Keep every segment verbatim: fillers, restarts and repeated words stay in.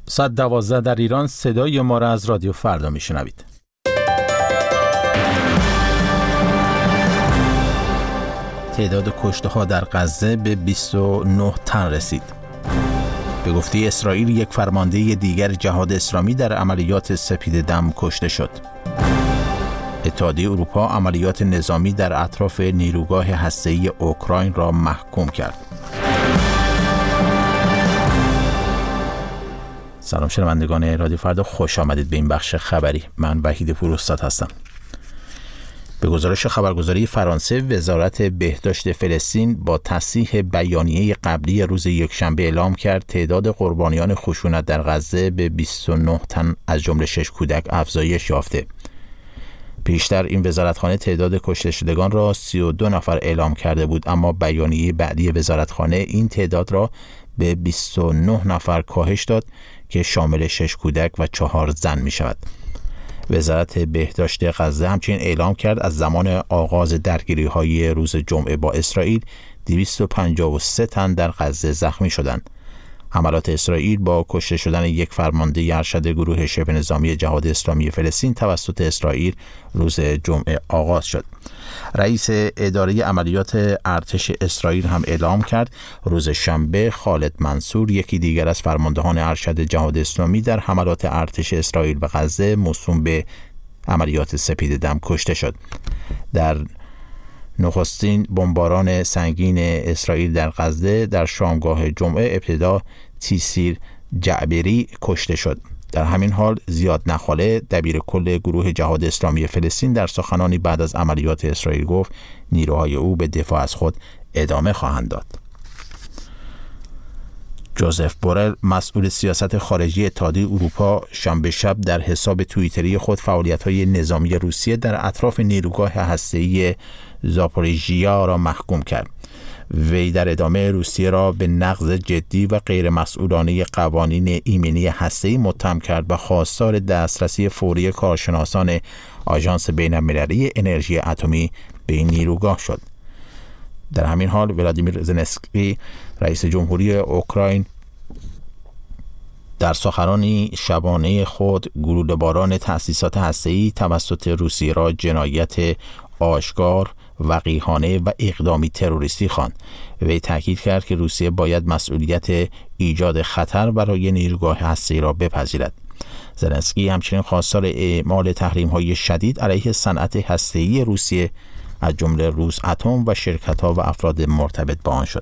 ساعت دوازده در ایران صدای ما را از رادیو فردا میشنوید. تعداد کشته ها در غزه به بیست و نه تن رسید. به گفته اسرائیل یک فرمانده دیگر جهاد اسلامی در عملیات سپید دم کشته شد. اتحادیه اروپا عملیات نظامی در اطراف نیروگاه هسته‌ای اوکراین را محکوم کرد. سلام شنوندگان رادیو فردا، خوش آمدید به این بخش خبری. من وحید پوراستاد هستم. به گزارش خبرگزاری فرانسه، وزارت بهداشت فلسطین با تصحیح بیانیه قبلی روز یکشنبه اعلام کرد تعداد قربانیان خشونت در غزه به بیست و نه تن از جمله شش کودک افزایش یافته. پیشتر این وزارتخانه تعداد کشته شدگان را سی و دو نفر اعلام کرده بود، اما بیانیه بعدی وزارتخانه این تعداد را به بیست و نه نفر کاهش داد که شامل شش کودک و چهار زن می شود. وزارت بهداشت غزه همچنین اعلام کرد از زمان آغاز درگیری های روز جمعه با اسرائیل دویست و پنجاه و سه تن در غزه زخمی شدند. حملات اسرائیل با کشته شدن یک فرمانده ارشد گروه شبه نظامی جهاد اسلامی فلسطین توسط اسرائیل روز جمعه آغاز شد. رئیس اداره عملیات ارتش اسرائیل هم اعلام کرد روز شنبه خالد منصور، یکی دیگر از فرماندهان ارشد جهاد اسلامی در حملات ارتش اسرائیل به غزه موسوم به عملیات سپید دم کشته شد. در نخستین بمباران سنگین اسرائیل در غزه در شامگاه جمعه ابتدا تیسیر جعبری کشته شد. در همین حال زیاد نخاله، دبیر کل گروه جهاد اسلامی فلسطین، در سخنانی بعد از عملیات اسرائیل گفت نیروهای او به دفاع از خود ادامه خواهند داد. جوزف بورل، مسئول سیاست خارجی اتحادیه اروپا، شنبه شب در حساب توییتری خود فعالیت‌های نظامی روسیه در اطراف نیروگاه هسته‌ای زاپوریژیا را محکوم کرد. وی در ادامه روسیه را به نقض جدی و غیر مسئولانه قوانین ایمنی هسته‌ای متهم کرد و خواستار دسترسی فوری کارشناسان آژانس بین‌المللی انرژی اتمی به این نیروگاه شد. در همین حال ولادیمیر زلنسکی، رئیس جمهوری اوکراین، در سخنرانی شبانه خود گلوله‌باران تأسیسات هسته‌ای توسط روسیه را جنایت آشکار، وقیحانه و اقدامی تروریستی خواند. وی تاکید کرد که روسیه باید مسئولیت ایجاد خطر برای نیروگاه هسته‌ای را بپذیرد. زلنسکی همچنین خواستار اعمال تحریم‌های شدید علیه صنعت هسته‌ای روسیه از جمله روس اتم و شرکت‌ها و افراد مرتبط با آن شد.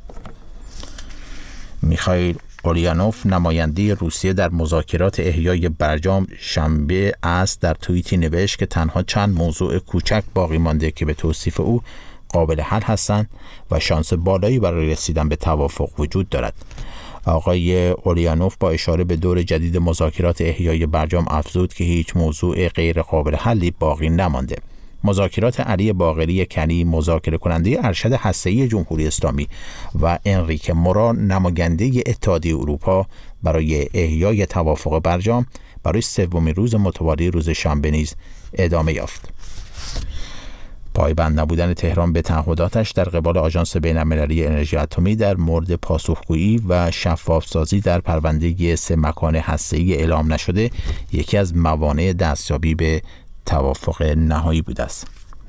میخائیل اولیانوف، نماینده روسیه در مذاکرات احیای برجام، شنبه عصر در توییتی نوشت که تنها چند موضوع کوچک باقی مانده که به توصیف او قابل حل هستند و شانس بالایی برای رسیدن به توافق وجود دارد. آقای اولیانوف با اشاره به دور جدید مذاکرات احیای برجام افزود که هیچ موضوع غیر قابل حلی باقی نمانده. مذاکرات علی باقری کنی، مذاکره کننده ارشد هسته‌ای جمهوری اسلامی، و انریک مورا، نماینده اتحادیه اروپا برای احیای توافق برجام، برای سومین روز متوالی روز شنبه نیز ادامه یافت. پایبند نبودن تهران به تعهداتش در قبال آژانس بین‌المللی انرژی اتمی در مورد پاسخگویی و شفاف‌سازی در پرونده سه مکان هسته‌ای اعلام نشده یکی از موانع دستیابی به توافق نهایی بوده است.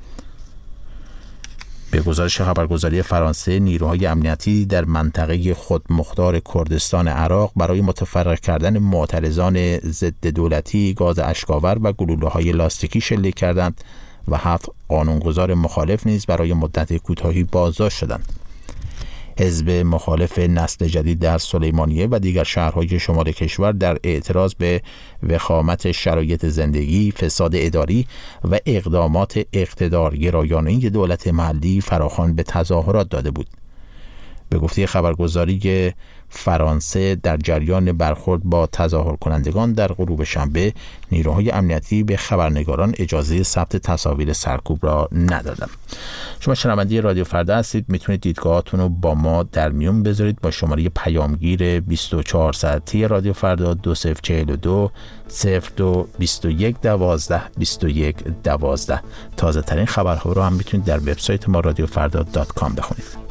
به گزارش خبرگزاری فرانسه، نیروهای امنیتی در منطقه خودمختار کردستان عراق برای متفرق کردن معترضان ضد دولتی گاز اشک‌آور و گلوله‌های لاستیکی شلیک کردند و هفت قانونگذار مخالف نیز برای مدت کوتاهی بازداشت شدند. حزب مخالف نسل جدید در سلیمانیه و دیگر شهرهای شمال کشور در اعتراض به وخامت شرایط زندگی، فساد اداری و اقدامات اقتدارگرایانه دولت محلی فراخوان به تظاهرات داده بود. به گفته خبرگزاری فرانسه، در جریان برخورد با تظاهر کنندگان در غروب شنبه، نیروهای امنیتی به خبرنگاران اجازه ثبت تصاویر سرکوب را ندادند. شما شنونده رادیو فردا هستید. میتونید دیدگاهاتون رو با ما در میون بذارید با شماره پیامگیر بیست و چهار ساعتی رادیو فردا دو صفر چهل و دو صفر دو بیست و یک دوازده بیست و یک دوازده. تازه ترین خبرها رو هم میتونید در وبسایت ما رادیو فردا دات کام بخونید.